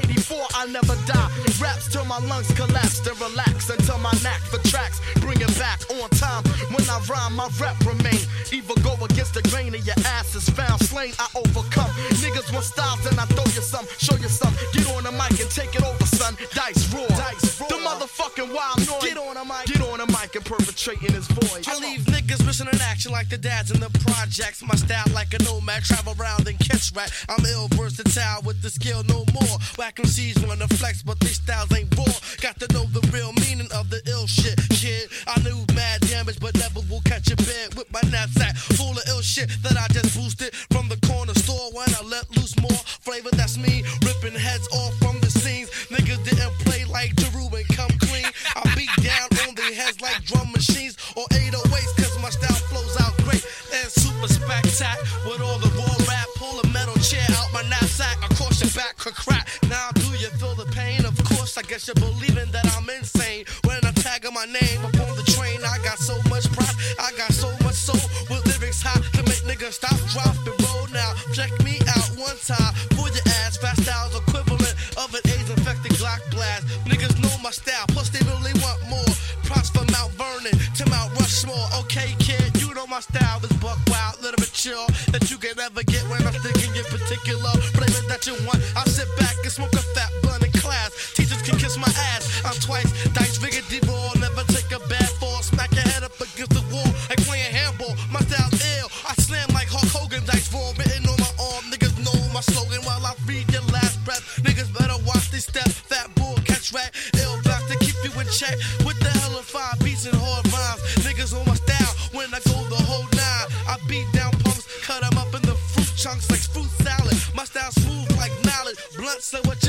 84, I never die. Raps till my lungs collapse, then relax until my knack for tracks bring it back on time. When I rhyme, my rep remain. Either go against the grain or your ass is found slain. I overcome. Niggas want styles, then I throw you some, show you some. Get on the mic and take it over, son. Dice roar. The motherfucking wild noise. Get on the mic and perpetrating his voice. I leave niggas missing in action like the dads in the projects. My style like a nomad, travel around and catch rat. I'm ill versatile with the skill no more. Whack MCs wanna flex, but these styles ain't raw. Got to know the real meaning of the ill shit, kid. I knew mad damage, but never will catch a bed with my knapsack full of ill shit that I just boosted from the corner store when I let loose more flavor. That's me ripping heads off from the scenes. Niggas didn't play like Daru and come clean. I beat down on their heads like drum machines or 808s, cause my style flows out great and super spectac. With all the raw rap, pull a metal chair out my knapsack across your back, crack. Now do you feel the pain? Of course, I guess you're believing that I'm insane. When I'm tagging my name up on the train, I got so much pride, I got so much soul with lyrics high to make niggas stop, drop, and roll. Now check me out one time for your ass. Fast styles equivalent of an AIDS-infected Glock blast. Niggas know my style, plus they really want more. Props from Mount Vernon to Mount Rushmore. Okay, kid, you know my style is buck wild, literature that you can never get when I'm thinking in particular flavor that you want. I sit back and smoke a fat blunt in class. Teachers can kiss my ass. I'm twice dice, figure deep roll. Never take a bad fall. Smack your head up against the wall like playing handball. My style's ill. I slam like Hulk Hogan. Dice roll written on my arm. Niggas know my slogan while I read your last breath. Niggas better watch these steps. Fat bull, catch rat. Ill back to keep you in check.